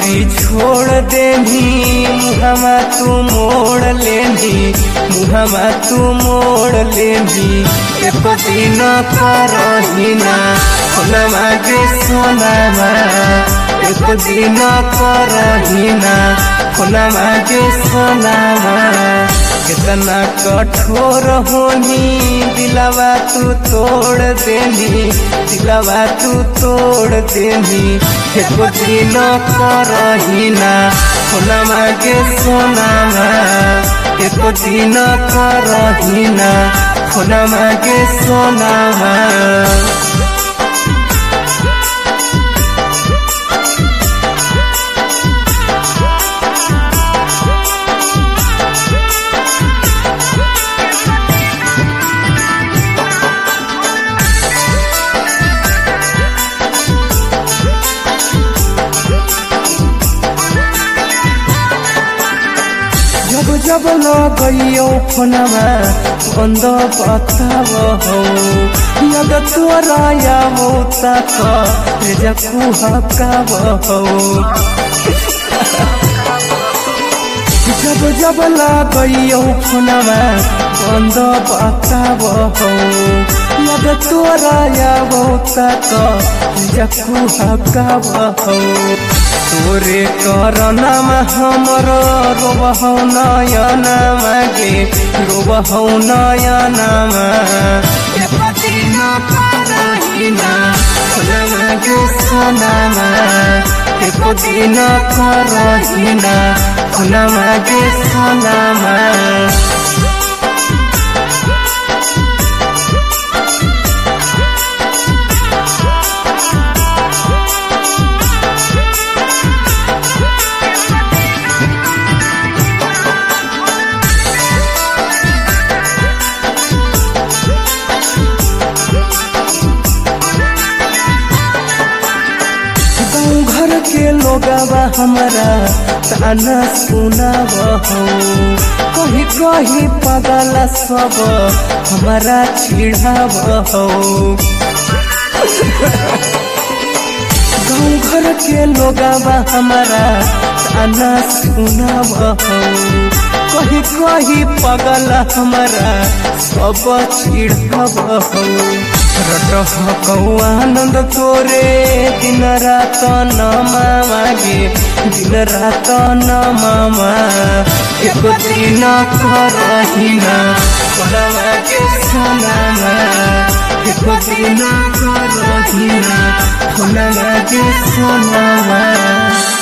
नौकरी छोड़ देनी मुहमा तू मोड़ लेनी मुहमा तू मोड़ लेनी एक दिन करहिना फोनमा के सोनामा एक दिन करहिना फोनमा के सोनामा कितना कठोर होनी दिलवा तू तोड़ देनी दिलवा तू तोड़ देनी एक दिन करहिना फोनमा के सोनामा एक दिन करहिना फोनमा के सोनामा। जब न गइयो फोनमा बंद बताब हो यद तोरा मौता कु हकाब हो जब न गइयो फोनमा बंद बताब हो यद तोरा मौता कु हकाब हो तोरे करनामा हमरो रोबहौ नयनामा गे रोबहौ नयनामा एक दिन करहिना फोनमा के सोनामा एक दिन करहिना फोनमा के सोनामा। घर के लोगवा हमारा ताना सुनाब हो कहीं कहीं पगल सब हमारा चिढ़ाब हो गाँव घर के लोगवा हमारा ताना सुनाब हो कहीं कहीं पगल हमारा सब चिढ़ाब हो रटह कौआनंद तोरे दिन रात न मामा गे दिन रात न मामा एक दिन करहिना फोनमा के सोनामा एक दिन करहिना फोनमा के सोनामा।